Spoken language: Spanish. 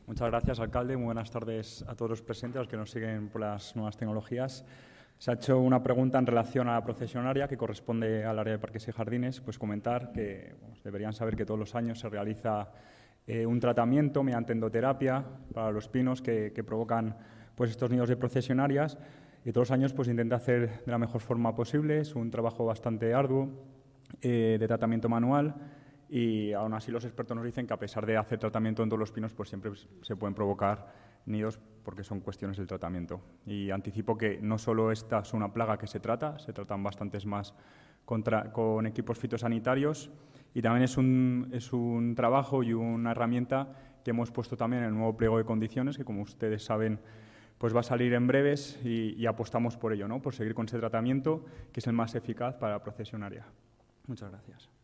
Muchas gracias, alcalde. Muy buenas tardes a todos los presentes, a los que nos siguen por las nuevas tecnologías. Se ha hecho una pregunta en relación a la procesionaria que corresponde al área de parques y jardines. Pues comentar que deberían saber que todos los años se realiza un tratamiento mediante endoterapia para los pinos que provocan pues, estos nidos de procesionarias, y todos los años pues, intenta hacer de la mejor forma posible. Es un trabajo bastante arduo de tratamiento manual. Y aún así los expertos nos dicen que a pesar de hacer tratamiento en todos los pinos, pues siempre se pueden provocar nidos porque son cuestiones del tratamiento. Y anticipo que no solo esta es una plaga que se tratan bastantes más con equipos fitosanitarios, y también es un trabajo y una herramienta que hemos puesto también en el nuevo pliego de condiciones, que como ustedes saben pues va a salir en breves, y apostamos por ello, ¿no? Por seguir con ese tratamiento que es el más eficaz para la procesionaria. Muchas gracias.